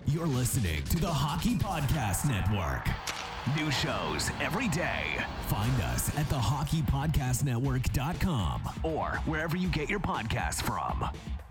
You're listening to the Hockey Podcast Network. New shows every day. Find us at thehockeypodcastnetwork.com or wherever you get your podcasts from.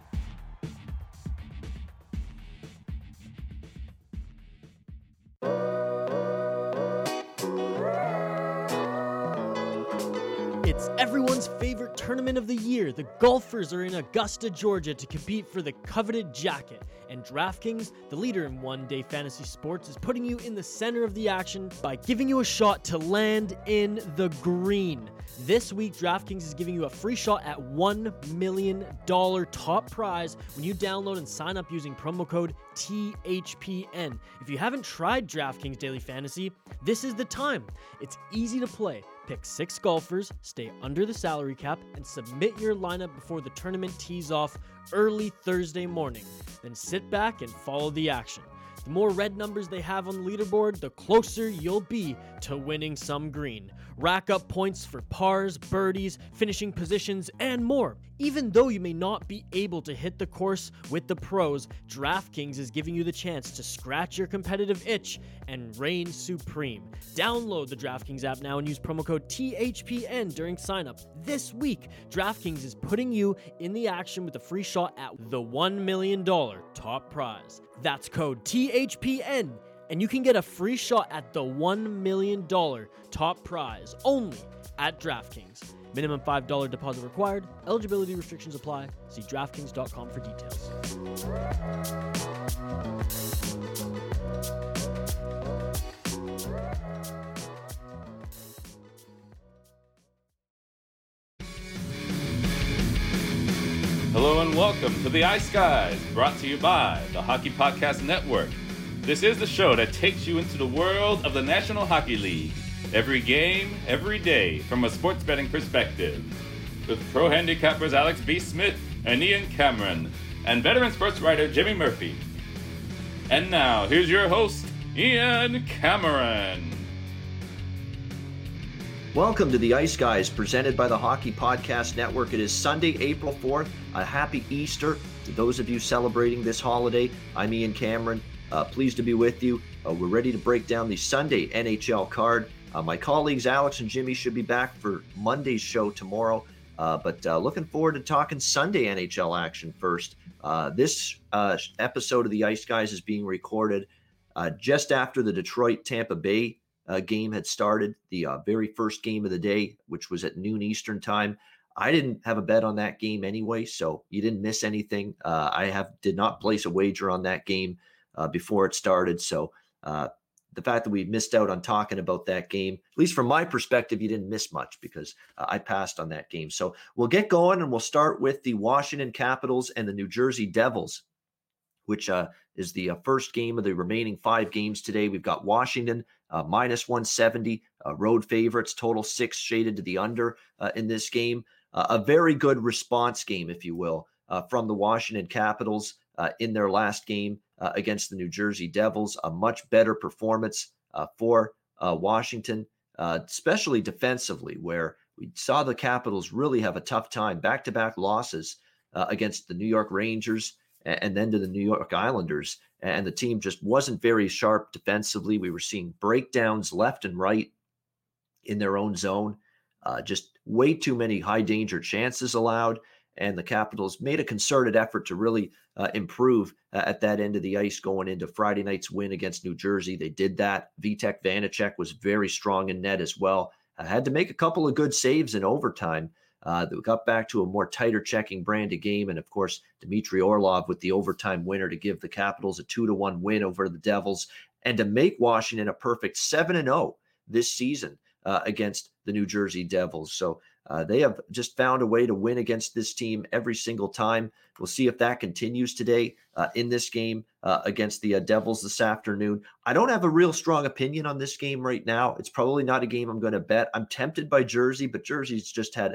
It's everyone's favorite tournament of the year. The golfers are in Augusta, Georgia to compete for the coveted jacket. And DraftKings, the leader in one-day fantasy sports, is putting you in the center of the action by giving you a shot to land in the green. This week, DraftKings is giving you a free shot at $1 million top prize when you download and sign up using promo code THPN. If you haven't tried DraftKings Daily Fantasy, this is the time. It's easy to play. Pick 6 golfers, stay under the salary cap, and submit your lineup before the tournament tees off early Thursday morning. Then sit back and follow the action. The more red numbers they have on the leaderboard, the closer you'll be to winning some green. Rack up points for pars, birdies, finishing positions, and more. Even though you may not be able to hit the course with the pros, DraftKings is giving you the chance to scratch your competitive itch and reign supreme. Download the DraftKings app now and use promo code THPN during signup. This week, DraftKings is putting you in the action with a free shot at the $1 million top prize. That's code THPN, and you can get a free shot at the $1 million top prize only at DraftKings. Minimum $5 deposit required. Eligibility restrictions apply. See DraftKings.com for details. Hello and welcome to the Ice Guys, brought to you by the Hockey Podcast Network. This is the show that takes you into the world of the National Hockey League. Every game, every day, from a sports betting perspective. With pro handicappers Alex B. Smith and Ian Cameron, and veteran sports writer Jimmy Murphy. And now, here's your host, Ian Cameron. Welcome to the Ice Guys, presented by the Hockey Podcast Network. It is Sunday, April 4th. A happy Easter to those of you celebrating this holiday. I'm Ian Cameron. Pleased to be with you. We're ready to break down the Sunday NHL card. My colleagues Alex and Jimmy should be back for Monday's show tomorrow. But looking forward to talking Sunday NHL action first. This episode of the Ice Guys is being recorded just after the Detroit-Tampa Bay game had started, the very first game of the day, which was at noon Eastern time. I didn't have a bet on that game anyway, so you didn't miss anything. I did not place a wager on that game before it started, so the fact that we missed out on talking about that game, at least from my perspective, you didn't miss much because I passed on that game. So we'll get going, and we'll start with the Washington Capitals and the New Jersey Devils, which is the first game of the remaining 5 games today. We've got Washington minus 170, road favorites, total 6 shaded to the under in this game. A very good response game, if you will, from the Washington Capitals in their last game against the New Jersey Devils. A much better performance for Washington, especially defensively, where we saw the Capitals really have a tough time, back-to-back losses against the New York Rangers and then to the New York Islanders. And the team just wasn't very sharp defensively. We were seeing breakdowns left and right in their own zone, just way too many high-danger chances allowed. And the Capitals made a concerted effort to really improve at that end of the ice going into Friday night's win against New Jersey. They did that. Vitek Vanacek was very strong in net as well. Had to make a couple of good saves in overtime. They got back to a more tighter checking brand of game. And, of course, Dmitry Orlov with the overtime winner to give the Capitals a 2-1 win over the Devils and to make Washington a perfect 7-0 this season against the New Jersey Devils. So they have just found a way to win against this team every single time. We'll see if that continues today in this game against the Devils this afternoon. I don't have a real strong opinion on this game right now. It's probably not a game I'm going to bet. I'm tempted by Jersey, but Jersey's just had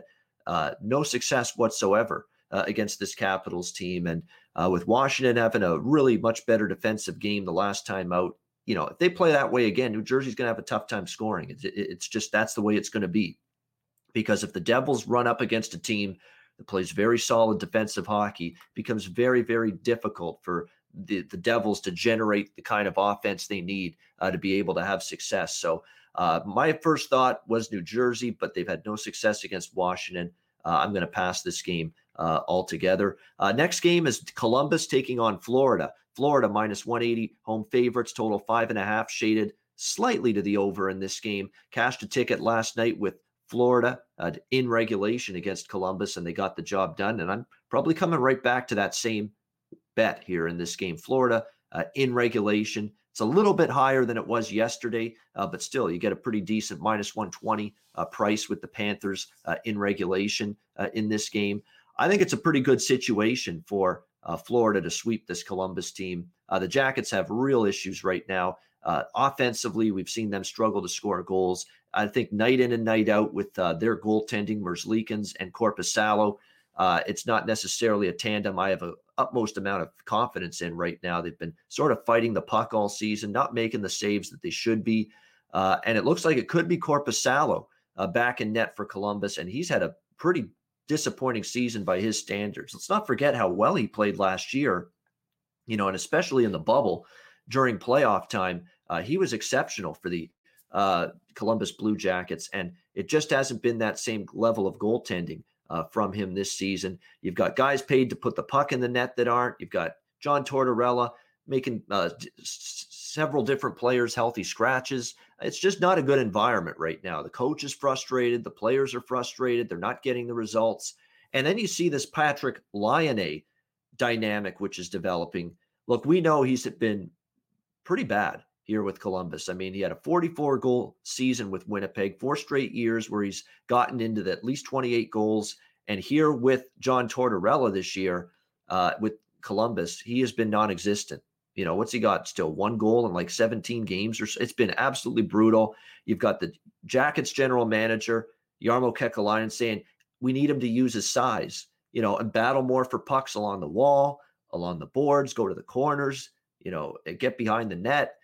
no success whatsoever against this Capitals team. And with Washington having a really much better defensive game the last time out, you know, if they play that way again, New Jersey's going to have a tough time scoring. It's just that's the way it's going to be. Because if the Devils run up against a team that plays very solid defensive hockey, it becomes very, very difficult for the Devils to generate the kind of offense they need to be able to have success. So my first thought was New Jersey, but they've had no success against Washington. I'm going to pass this game altogether. Next game is Columbus taking on Florida. Florida minus 180 home favorites, total 5.5, shaded slightly to the over in this game. Cashed a ticket last night with Florida in regulation against Columbus, and they got the job done. And I'm probably coming right back to that same bet here in this game. Florida in regulation. It's a little bit higher than it was yesterday, but still, you get a pretty decent minus 120 price with the Panthers in regulation in this game. I think it's a pretty good situation for Florida to sweep this Columbus team. The Jackets have real issues right now. Offensively, we've seen them struggle to score goals. I think night in and night out with their goaltending, Merzlikins and Korpisalo, it's not necessarily a tandem I have an utmost amount of confidence in right now. They've been sort of fighting the puck all season, not making the saves that they should be. And it looks like it could be Korpisalo back in net for Columbus, and he's had a pretty disappointing season by his standards. Let's not forget how well he played last year, and especially in the bubble during playoff time. He was exceptional for the Columbus Blue Jackets, and it just hasn't been that same level of goaltending from him this season. You've got guys paid to put the puck in the net that aren't. You've got John Tortorella making several different players healthy scratches. It's just not a good environment right now. The coach is frustrated. The players are frustrated. They're not getting the results. And then you see this Patrik Laine dynamic, which is developing. Look, we know he's been pretty bad here with Columbus. I mean, he had a 44-goal season with Winnipeg, 4 straight years where he's gotten into at least 28 goals. And here with John Tortorella this year with Columbus, he has been non-existent. What's he got still? 1 goal in like 17 games or so. It's been absolutely brutal. You've got the Jackets general manager, Jarmo Kekalainen, saying we need him to use his size, and battle more for pucks along the wall, along the boards, go to the corners, get behind the net.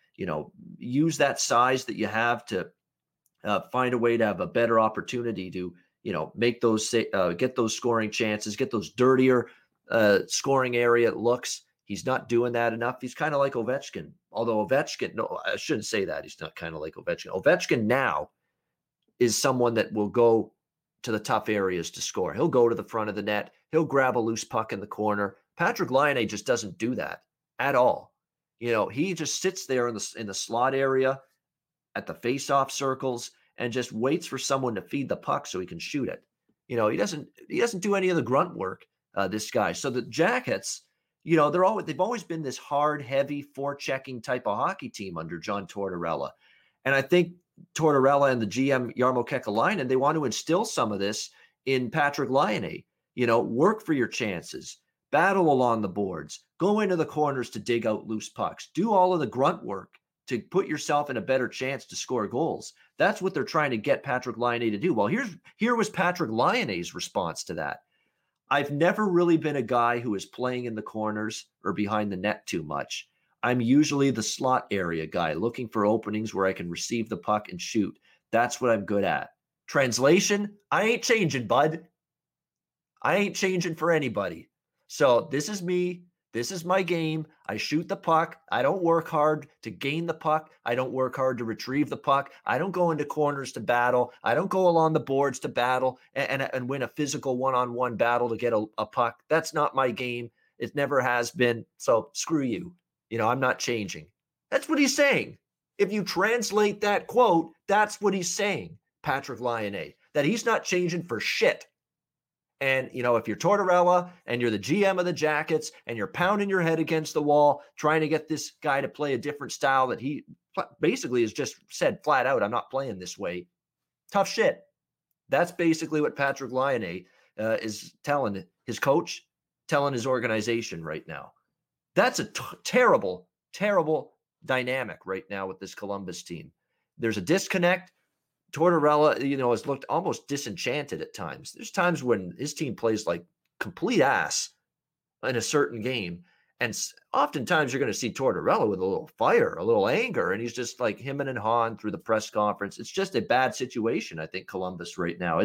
Use that size that you have to find a way to have a better opportunity to, make those, get those scoring chances, get those dirtier scoring area looks. He's not doing that enough. He's kind of like Ovechkin, although no, I shouldn't say that. He's not kind of like Ovechkin. Ovechkin now is someone that will go to the tough areas to score. He'll go to the front of the net. He'll grab a loose puck in the corner. Patrik Laine just doesn't do that at all. He just sits there in the slot area at the face-off circles and just waits for someone to feed the puck so he can shoot it. He doesn't do any of the grunt work, this guy. So the Jackets, they've always been this hard, heavy, forechecking type of hockey team under John Tortorella. And I think Tortorella and the GM Jarmo Kekalainen, they want to instill some of this in Patrik Laine. Work for your chances. Battle along the boards, go into the corners to dig out loose pucks, do all of the grunt work to put yourself in a better chance to score goals. That's what they're trying to get Patrik Laine to do. Well, here was Patrik Laine's response to that. I've never really been a guy who is playing in the corners or behind the net too much. I'm usually the slot area guy looking for openings where I can receive the puck and shoot. That's what I'm good at. Translation, I ain't changing, bud. I ain't changing for anybody. So this is me. This is my game. I shoot the puck. I don't work hard to gain the puck. I don't work hard to retrieve the puck. I don't go into corners to battle. I don't go along the boards to battle and win a physical one-on-one battle to get a puck. That's not my game. It never has been. So screw you. I'm not changing. That's what he's saying. If you translate that quote, that's what he's saying, Patrik Laine, that he's not changing for shit. And, if you're Tortorella and you're the GM of the Jackets and you're pounding your head against the wall, trying to get this guy to play a different style that he basically has just said flat out, I'm not playing this way. Tough shit. That's basically what Patrik Laine is telling his coach, telling his organization right now. That's a terrible, terrible dynamic right now with this Columbus team. There's a disconnect. Tortorella, has looked almost disenchanted at times. There's times when his team plays like complete ass in a certain game. And oftentimes you're going to see Tortorella with a little fire, a little anger, and he's just like him and Hahn through the press conference. It's just a bad situation, I think, Columbus right now.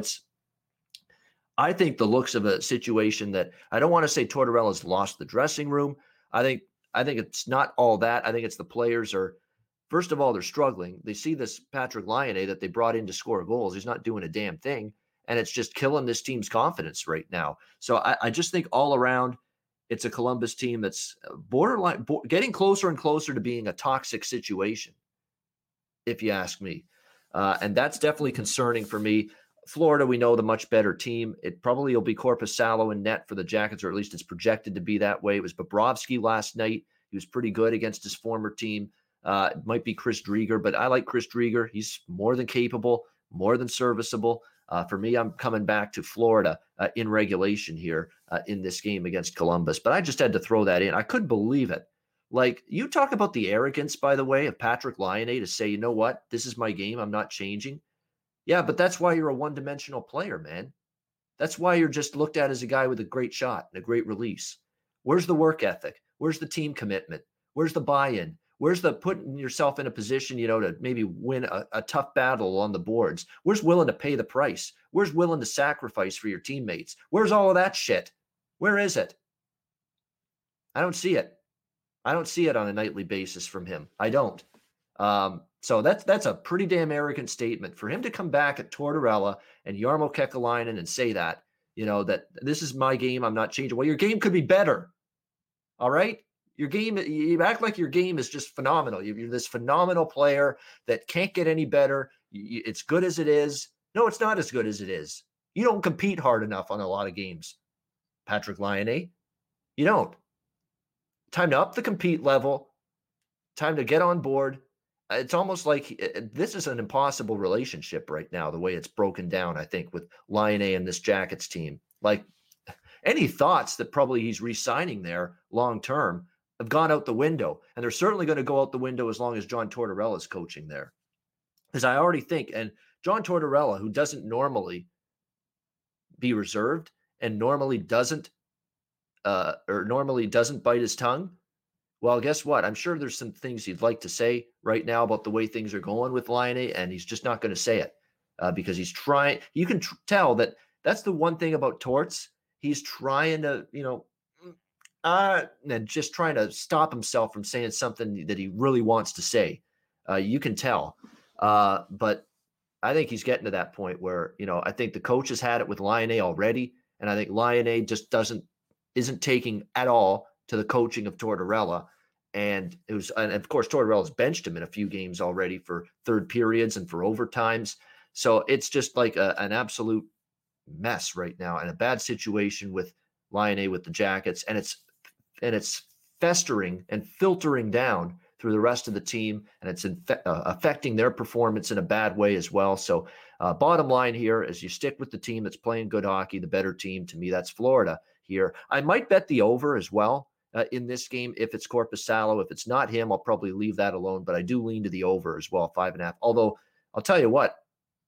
I think the looks of a situation that I don't want to say Tortorella's lost the dressing room. I think I think it's not all that. I think it's the players are, first of all, they're struggling. They see this Patrik Laine that they brought in to score goals. He's not doing a damn thing. And it's just killing this team's confidence right now. So I just think all around, it's a Columbus team that's borderline, getting closer and closer to being a toxic situation, if you ask me. And that's definitely concerning for me. Florida, we know the much better team. It probably will be Korpisalo in net for the Jackets, or at least it's projected to be that way. It was Bobrovsky last night. He was pretty good against his former team. It might be Chris Driedger, but I like Chris Driedger. He's more than capable, more than serviceable. For me, I'm coming back to Florida in regulation here in this game against Columbus. But I just had to throw that in. I couldn't believe it. Like, you talk about the arrogance, by the way, of Patrik Laine to say, you know what, this is my game, I'm not changing. Yeah, but that's why you're a one-dimensional player, man. That's why you're just looked at as a guy with a great shot and a great release. Where's the work ethic? Where's the team commitment? Where's the buy-in? Where's the putting yourself in a position, to maybe win a tough battle on the boards? Where's willing to pay the price? Where's willing to sacrifice for your teammates? Where's all of that shit? Where is it? I don't see it. I don't see it on a nightly basis from him. I don't. So that's a pretty damn arrogant statement for him to come back at Tortorella and Jarmo Kekalainen and say that, that this is my game, I'm not changing. Well, your game could be better. All right? Your game, you act like your game is just phenomenal. You're this phenomenal player that can't get any better. It's good as it is. No, it's not as good as it is. You don't compete hard enough on a lot of games, Patrik Laine. You don't. Time to up the compete level. Time to get on board. It's almost like this is an impossible relationship right now, the way it's broken down, I think, with Laine and this Jackets team. Like, any thoughts that probably he's re-signing there long-term have gone out the window. And they're certainly going to go out the window as long as John Tortorella is coaching there. Because I already think, and John Tortorella, who doesn't normally be reserved and normally doesn't bite his tongue, well, guess what? I'm sure there's some things he'd like to say right now about the way things are going with Laine, and he's just not going to say it because he's trying. You can tell that that's the one thing about Torts. He's trying to, and just trying to stop himself from saying something that he really wants to say. You can tell. But I think he's getting to that point where, I think the coach has had it with Laine already. And I think Laine just isn't taking at all to the coaching of Tortorella. And of course, Tortorella's benched him in a few games already for third periods and for overtimes. So it's just like an absolute mess right now and a bad situation with Laine with the Jackets. And it's festering and filtering down through the rest of the team, and it's affecting their performance in a bad way as well. So bottom line here is you stick with the team that's playing good hockey, the better team. To me, that's Florida here. I might bet the over as well in this game if it's Korpisalo. If it's not him, I'll probably leave that alone, but I do lean to the over as well, 5.5. Although I'll tell you what,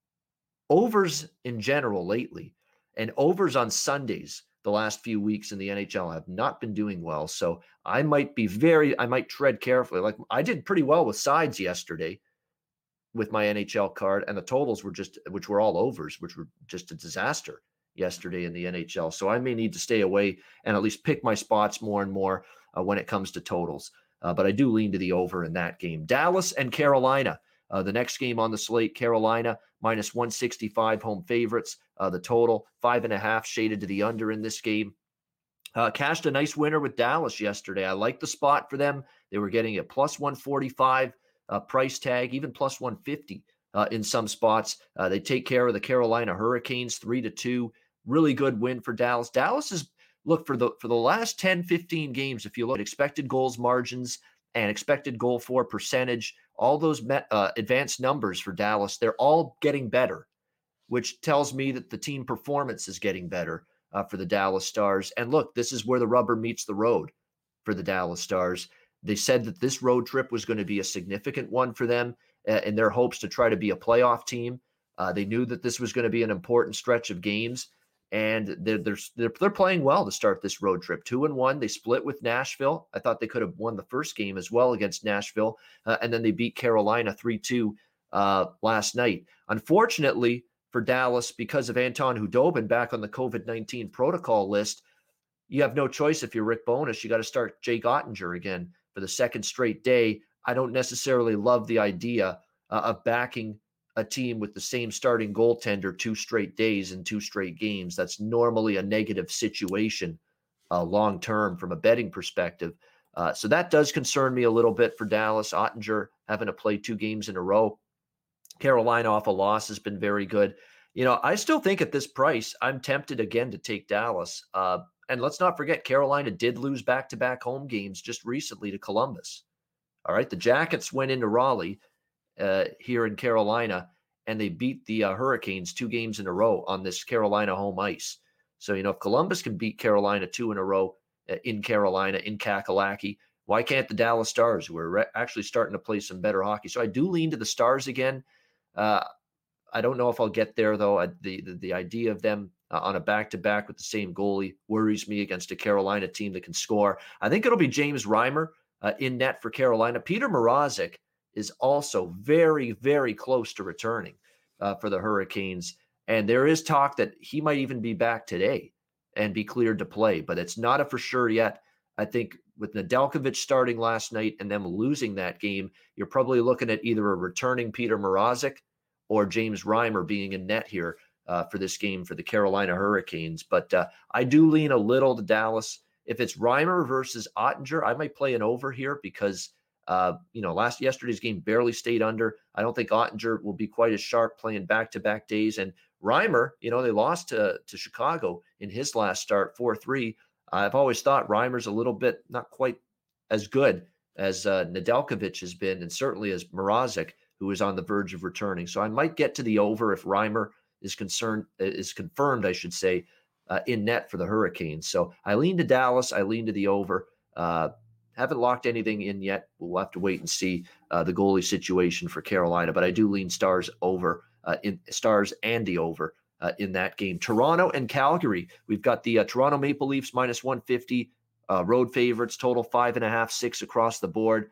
overs in general lately and overs on Sundays the last few weeks in the NHL have not been doing well. So I might tread carefully. Like I did pretty well with sides yesterday with my NHL card, and the totals which were all overs, which were just a disaster yesterday in the NHL. So I may need to stay away and at least pick my spots more and more when it comes to totals. But I do lean to the over in that game. Dallas and Carolina. The next game on the slate, Carolina minus 165 home favorites. The total 5.5 shaded to the under in this game. Cashed a nice winner with Dallas yesterday. I like the spot for them. They were getting a plus 145 price tag, even plus 150 in some spots. They take care of the Carolina Hurricanes 3-2. Really good win for Dallas. Dallas is, look, for the last 10, 15 games, if you look at expected goals margins and expected goal for percentage, all those advanced numbers for Dallas, they're all getting better, which tells me that the team performance is getting better for the Dallas Stars. And look, this is where the rubber meets the road for the Dallas Stars. They said that this road trip was going to be a significant one for them in their hopes to try to be a playoff team. They knew that this was going to be an important stretch of games, and they're playing well to start this road trip. 2-1. They split with Nashville. I thought they could have won the first game as well against Nashville, and then they beat Carolina 3-2 last night. Unfortunately for Dallas, because of Anton Khudobin back on the COVID-19 protocol list, you have no choice if you're Rick Bowness. You got to start Jake Ottinger again for the second straight day, I don't necessarily love the idea of backing a team with the same starting goaltender 2 straight days and 2 straight games. That's normally a negative situation long term from a betting perspective. So that does concern me a little bit for Dallas. Ottinger having to play 2 games in a row. Carolina off a loss has been very good. I still think at this price, I'm tempted again to take Dallas. And let's not forget, Carolina did lose back-to-back home games just recently to Columbus. All right, the Jackets went into Raleigh here in Carolina, and they beat the Hurricanes 2 games in a row on this Carolina home ice. So, if Columbus can beat Carolina 2 in a row in Carolina, in Kakalaki, why can't the Dallas Stars, who are actually starting to play some better hockey? So I do lean to the Stars again. I don't know if I'll get there, though. The idea of them on a back-to-back with the same goalie worries me against a Carolina team that can score. I think it'll be James Reimer in net for Carolina. Peter Mrazek is also very, very close to returning for the Hurricanes. And there is talk that he might even be back today and be cleared to play, but it's not a for sure yet. I think with Nedeljkovic starting last night and them losing that game, you're probably looking at either a returning Peter Mrazek or James Reimer being in net here for this game for the Carolina Hurricanes. But I do lean a little to Dallas. If it's Reimer versus Ottinger, I might play an over here because yesterday's game barely stayed under. I don't think Ottinger will be quite as sharp playing back-to-back days. And Reimer, they lost to Chicago in his last start, 4-3. I've always thought Reimer's a little bit not quite as good as Nedeljkovic has been, and certainly as Mrazek, who is on the verge of returning. So I might get to the over if Reimer is confirmed, I should say, in net for the Hurricanes. So I lean to Dallas. I lean to the over. Haven't locked anything in yet. We'll have to wait and see the goalie situation for Carolina, but I do lean Stars over in Stars and the over in that game. Toronto and Calgary. We've got the Toronto Maple Leafs minus 150 road favorites, total 5.5, 6 across the board.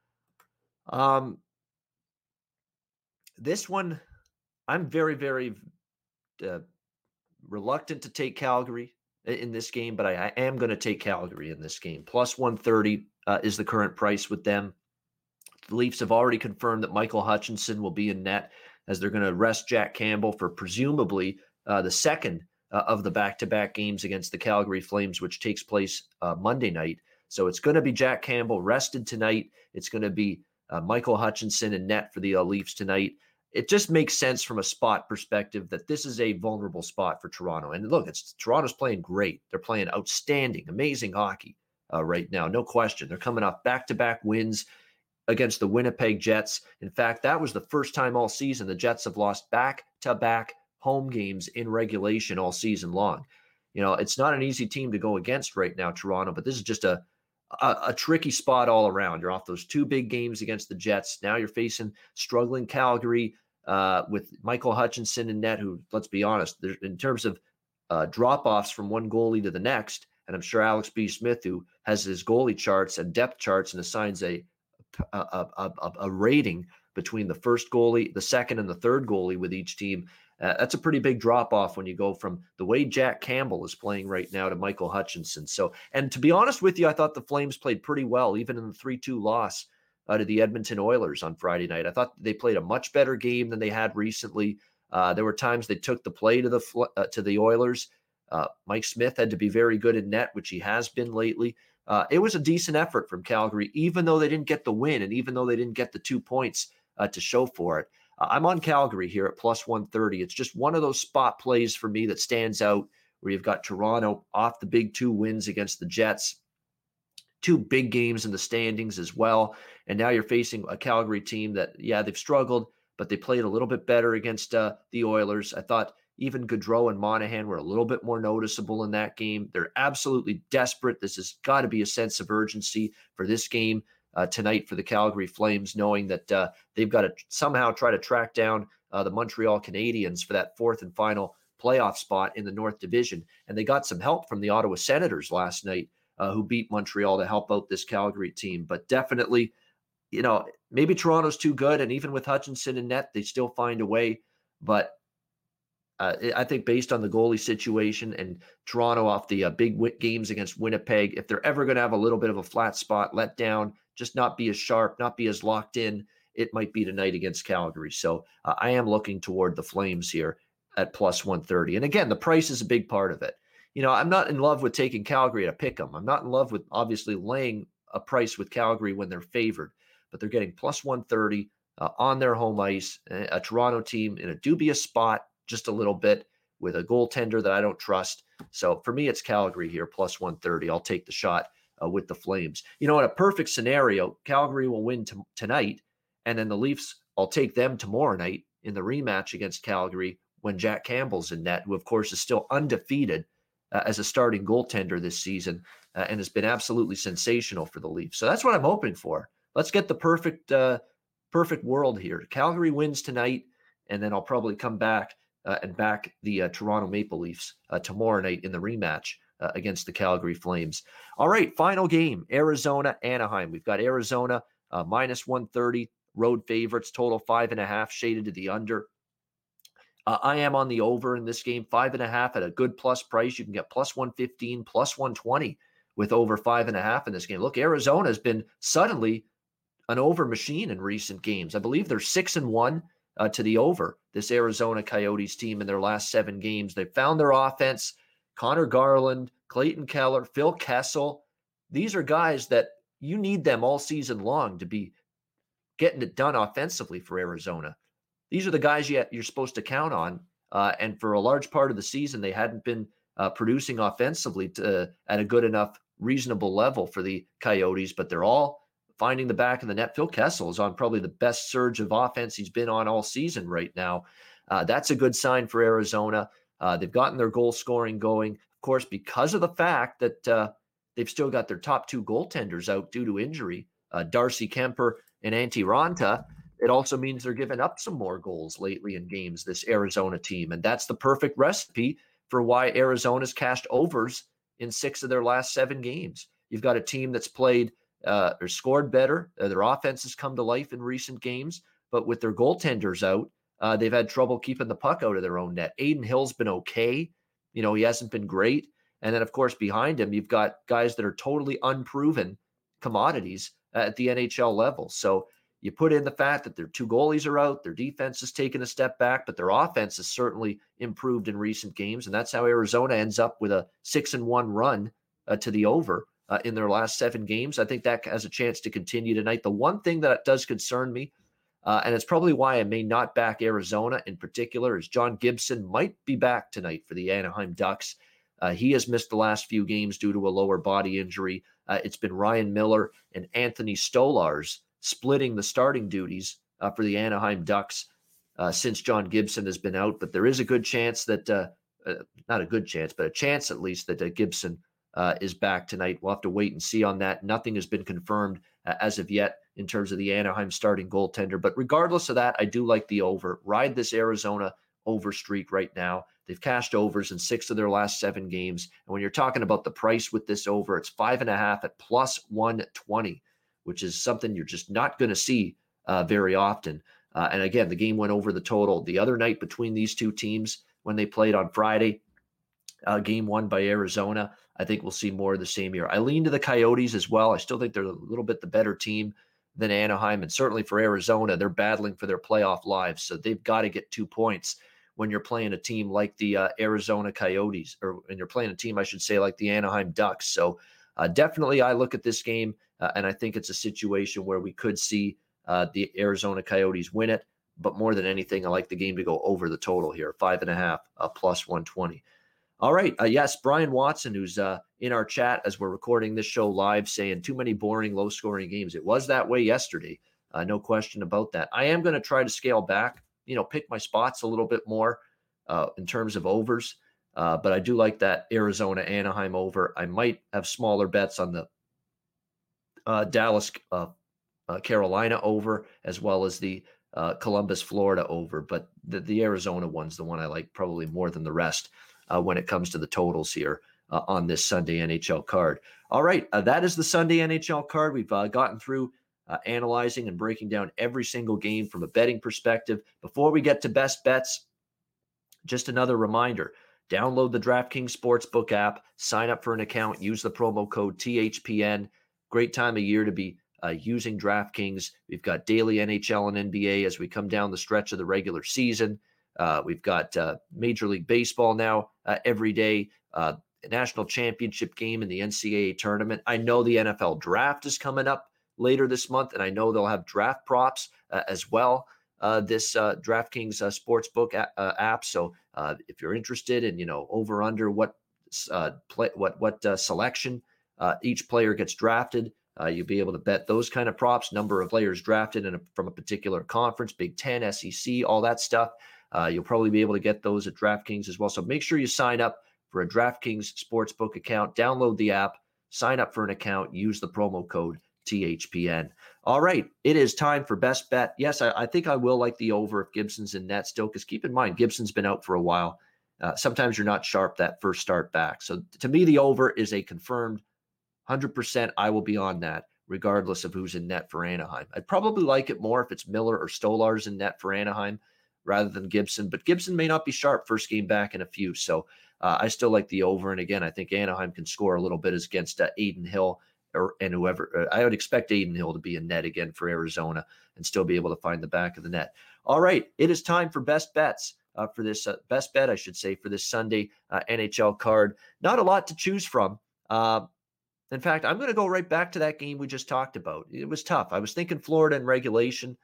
This one, I'm very, very reluctant to take Calgary in this game, but I am going to take Calgary in this game. Plus 130 is the current price with them. The Leafs have already confirmed that Michael Hutchinson will be in net as they're going to rest Jack Campbell for presumably the second of the back-to-back games against the Calgary Flames, which takes place Monday night. So it's going to be Jack Campbell rested tonight. It's going to be Michael Hutchinson in net for the Leafs tonight. It just makes sense from a spot perspective that this is a vulnerable spot for Toronto. And look, Toronto's playing great. They're playing outstanding, amazing hockey right now, no question. They're coming off back-to-back wins against the Winnipeg Jets. In fact, that was the first time all season the Jets have lost back-to-back home games in regulation all season long. It's not an easy team to go against right now, Toronto, but this is just a tricky spot all around. You're off those 2 big games against the Jets. Now you're facing struggling Calgary with Michael Hutchinson in net, who, let's be honest, in terms of drop-offs from one goalie to the next, and I'm sure Alex B. Smith, who has his goalie charts and depth charts and assigns a rating between the first goalie, the second, and the third goalie with each team, that's a pretty big drop-off when you go from the way Jack Campbell is playing right now to Michael Hutchinson. So, and to be honest with you, I thought the Flames played pretty well, even in the 3-2 loss to the Edmonton Oilers on Friday night. I thought they played a much better game than they had recently. There were times they took the play to the Oilers. Mike Smith had to be very good in net, which he has been lately. It was a decent effort from Calgary, even though they didn't get the win and even though they didn't get the 2 points to show for it. I'm on Calgary here at plus 130. It's just one of those spot plays for me that stands out where you've got Toronto off the big 2 wins against the Jets, 2 big games in the standings as well. And now you're facing a Calgary team that, they've struggled, but they played a little bit better against the Oilers. I thought even Gaudreau and Monahan were a little bit more noticeable in that game. They're absolutely desperate. This has got to be a sense of urgency for this game tonight for the Calgary Flames, knowing that they've got to somehow try to track down the Montreal Canadiens for that 4th and final playoff spot in the North Division. And they got some help from the Ottawa Senators last night who beat Montreal to help out this Calgary team. But definitely, maybe Toronto's too good. And even with Hutchinson in net, they still find a way. But I think based on the goalie situation and Toronto off the big games against Winnipeg, if they're ever going to have a little bit of a flat spot, let down, just not be as sharp, not be as locked in, it might be tonight against Calgary. So I am looking toward the Flames here at plus 130. And again, the price is a big part of it. I'm not in love with taking Calgary to pick them. I'm not in love with obviously laying a price with Calgary when they're favored, but they're getting plus 130 on their home ice, a Toronto team in a dubious spot just a little bit with a goaltender that I don't trust. So for me, it's Calgary here, plus 130. I'll take the shot with the Flames. In a perfect scenario, Calgary will win tonight, and then the Leafs, I'll take them tomorrow night in the rematch against Calgary when Jack Campbell's in net, who of course is still undefeated as a starting goaltender this season and has been absolutely sensational for the Leafs. So that's what I'm hoping for. Let's get the perfect world here. Calgary wins tonight, and then I'll probably come back and back the Toronto Maple Leafs tomorrow night in the rematch against the Calgary Flames. All right, final game, Arizona, Anaheim. We've got Arizona minus 130, road favorites, total 5.5, shaded to the under. I am on the over in this game, 5.5 at a good plus price. You can get plus 115, plus 120 with over 5.5 in this game. Look, Arizona has been suddenly an over machine in recent games. I believe they're 6-1 to the over, this Arizona Coyotes team in their last 7 games. They've found their offense. Connor Garland, Clayton Keller, Phil Kessel. These are guys that you need them all season long to be getting it done offensively for Arizona. These are the guys you're supposed to count on. And for a large part of the season, they hadn't been producing offensively at a good enough, reasonable level for the Coyotes, but they're all finding the back of the net. Phil Kessel is on probably the best surge of offense he's been on all season right now. That's a good sign for Arizona. They've gotten their goal scoring going, of course, because of the fact that they've still got their top 2 goaltenders out due to injury, Darcy Kemper and Antti Raanta. It also means they're giving up some more goals lately in games, this Arizona team. And that's the perfect recipe for why Arizona's cashed overs in 6 of their last 7 games. You've got a team that's played or scored better. Their offense has come to life in recent games, but with their goaltenders out, they've had trouble keeping the puck out of their own net. Adin Hill's been okay. He hasn't been great. And then, of course, behind him, you've got guys that are totally unproven commodities at the NHL level. So you put in the fact that their 2 goalies are out, their defense has taken a step back, but their offense has certainly improved in recent games. And that's how Arizona ends up with a 6-1 run to the over in their last 7 games. I think that has a chance to continue tonight. The one thing that does concern me, and it's probably why I may not back Arizona in particular, is John Gibson might be back tonight for the Anaheim Ducks. He has missed the last few games due to a lower body injury. It's been Ryan Miller and Anthony Stolarz splitting the starting duties for the Anaheim Ducks since John Gibson has been out. But there is a good chance that, not a good chance, but a chance at least that Gibson is back tonight. We'll have to wait and see on that. Nothing has been confirmed as of yet in terms of the Anaheim starting goaltender. But regardless of that, I do like the over. Ride this Arizona over streak right now. They've cashed overs in 6 of their last 7 games. And when you're talking about the price with this over, it's 5.5 at plus 120, which is something you're just not going to see very often. And again, the game went over the total the other night between these 2 teams when they played on Friday. Game won by Arizona. I think we'll see more of the same here. I lean to the Coyotes as well. I still think they're a little bit the better team than Anaheim. And certainly for Arizona, they're battling for their playoff lives. So they've got to get 2 points when you're playing a team like the Arizona Coyotes, or when you're playing a team, I should say, like the Anaheim Ducks. So definitely I look at this game and I think it's a situation where we could see the Arizona Coyotes win it. But more than anything, I like the game to go over the total here, 5.5 plus 120. All right. Yes, Brian Watson, who's in our chat as we're recording this show live, saying too many boring, low-scoring games. It was that way yesterday. No question about that. I am going to try to scale back, pick my spots a little bit more in terms of overs. But I do like that Arizona-Anaheim over. I might have smaller bets on the Dallas-Carolina over, as well as the Columbus-Florida over. But the Arizona one's the one I like probably more than the rest when it comes to the totals here on this Sunday NHL card. All right, that is the Sunday NHL card. We've gotten through analyzing and breaking down every single game from a betting perspective. Before we get to best bets, just another reminder, download the DraftKings Sportsbook app, sign up for an account, use the promo code THPN. Great time of year to be using DraftKings. We've got daily NHL and NBA as we come down the stretch of the regular season. We've got Major League Baseball now every day, a national championship game in the NCAA tournament. I know the NFL draft is coming up later this month, and I know they'll have draft props as well. This DraftKings Sportsbook app. So if you're interested in, over under what selection each player gets drafted, you'll be able to bet those kind of props, number of players drafted from a particular conference, Big Ten, SEC, all that stuff. You'll probably be able to get those at DraftKings as well. So make sure you sign up for a DraftKings Sportsbook account, download the app, sign up for an account, use the promo code THPN. All right, it is time for best bet. Yes, I think I will like the over if Gibson's in net still, because keep in mind, Gibson's been out for a while. Sometimes you're not sharp that first start back. So to me, the over is a confirmed 100%. I will be on that regardless of who's in net for Anaheim. I'd probably like it more if it's Miller or Stolarz in net for Anaheim rather than Gibson, but Gibson may not be sharp first game back in a few. So I still like the over. And again, I think Anaheim can score a little bit against Adin Hill and whoever. I would expect Adin Hill to be in net again for Arizona and still be able to find the back of the net. All right, it is time for best bets for this best bet, I should say, for this Sunday NHL card. Not a lot to choose from. In fact, I'm going to go right back to that game we just talked about. It was tough. I was thinking Florida in regulation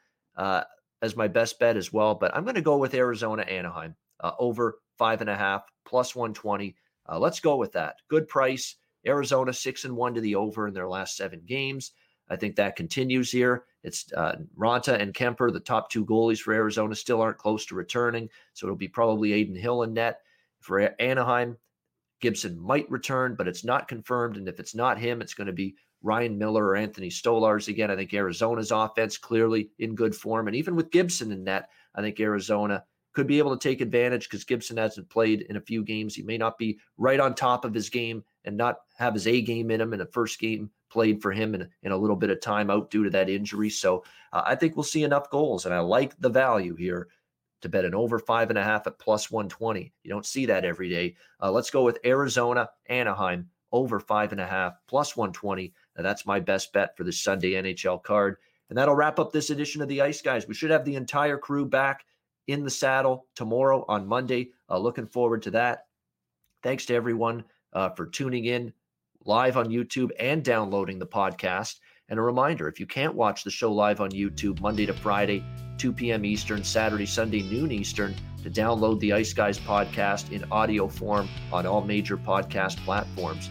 as my best bet as well, but I'm going to go with Arizona Anaheim over 5.5 plus 120. Let's go with that. Good price. Arizona 6-1 to the over in their last 7 games. I think that continues here. It's Ranta and Kemper, the top 2 goalies for Arizona, still aren't close to returning. So it'll be probably Adin Hill in net. For Anaheim, Gibson might return, but it's not confirmed. And if it's not him, it's going to be Ryan Miller or Anthony Stolarz again. I think Arizona's offense clearly in good form. And even with Gibson in net, I think Arizona could be able to take advantage because Gibson hasn't played in a few games. He may not be right on top of his game and not have his A game in him in the first game played for him in a little bit of time out due to that injury. So I think we'll see enough goals. And I like the value here to bet an over 5.5 at plus 120. You don't see that every day. Let's go with Arizona, Anaheim, over 5.5 plus 120. Now that's my best bet for this Sunday NHL card. And that'll wrap up this edition of the Ice Guys. We should have the entire crew back in the saddle tomorrow on Monday. Looking forward to that. Thanks to everyone for tuning in live on YouTube and downloading the podcast. And a reminder, if you can't watch the show live on YouTube Monday to Friday, 2 p.m. Eastern, Saturday, Sunday, noon Eastern, to download the Ice Guys podcast in audio form on all major podcast platforms.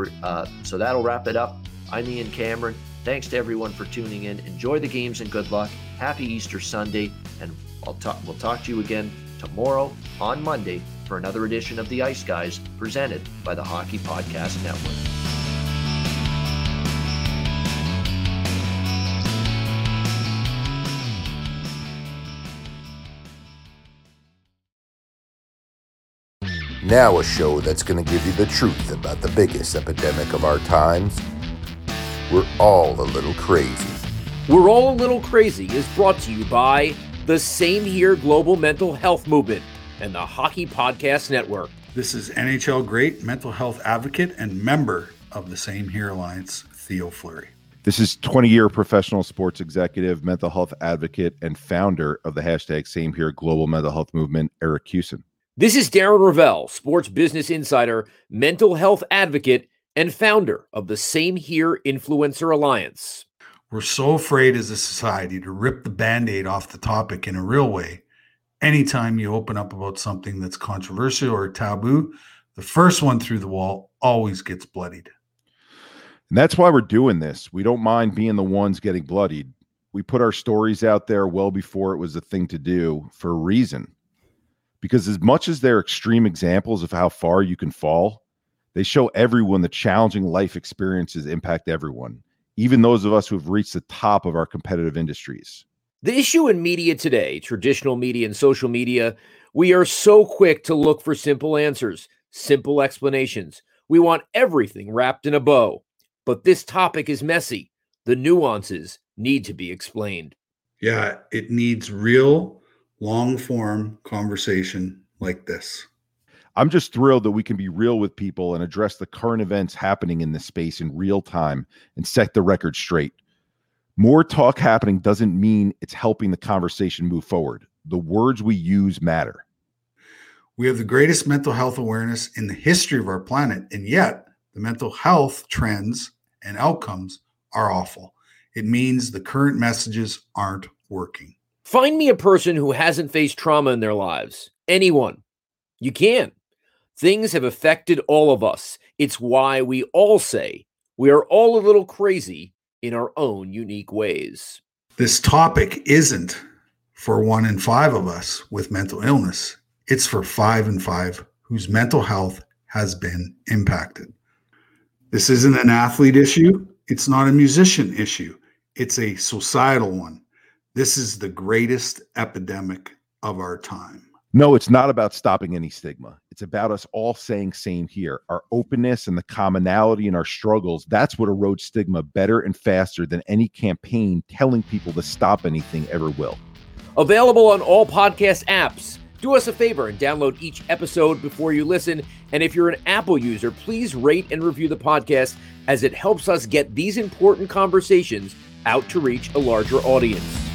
So that'll wrap it up. I'm Ian Cameron. Thanks to everyone for tuning in. Enjoy the games and good luck. Happy Easter Sunday. And we'll talk to you again tomorrow on Monday for another edition of the Ice Guys presented by the Hockey Podcast Network. Now a show that's going to give you the truth about the biggest epidemic of our times. We're all a little crazy. We're All a Little Crazy is brought to you by the Same Here Global Mental Health Movement and the Hockey Podcast Network. This is NHL great mental health advocate and member of the Same Here Alliance, Theo Fleury. This is 20-year professional sports executive, mental health advocate, and founder of the hashtag Same Here Global Mental Health Movement, Eric Hewson. This is Darren Ravel, sports business insider, mental health advocate, and founder of the Same Here Influencer Alliance. We're so afraid as a society to rip the Band-Aid off the topic in a real way. Anytime you open up about something that's controversial or taboo, the first one through the wall always gets bloodied. And that's why we're doing this. We don't mind being the ones getting bloodied. We put our stories out there well before it was a thing to do for a reason. Because as much as they're extreme examples of how far you can fall, they show everyone the challenging life experiences impact everyone, even those of us who have reached the top of our competitive industries. The issue in media today, traditional media and social media, we are so quick to look for simple answers, simple explanations. We want everything wrapped in a bow. But this topic is messy. The nuances need to be explained. Yeah, it needs real long-form conversation like this. I'm just thrilled that we can be real with people and address the current events happening in this space in real time and set the record straight. More talk happening doesn't mean it's helping the conversation move forward. The words we use matter. We have the greatest mental health awareness in the history of our planet, and yet the mental health trends and outcomes are awful. It means the current messages aren't working. Find me a person who hasn't faced trauma in their lives. Anyone. You can. Things have affected all of us. It's why we all say we are all a little crazy in our own unique ways. This topic isn't for 1 in 5 of us with mental illness. It's for 5 in 5 whose mental health has been impacted. This isn't an athlete issue. It's not a musician issue. It's a societal one. This is the greatest epidemic of our time. No, it's not about stopping any stigma. It's about us all saying same here. Our openness and the commonality in our struggles, that's what erodes stigma better and faster than any campaign telling people to stop anything ever will. Available on all podcast apps. Do us a favor and download each episode before you listen. And if you're an Apple user, please rate and review the podcast, as it helps us get these important conversations out to reach a larger audience.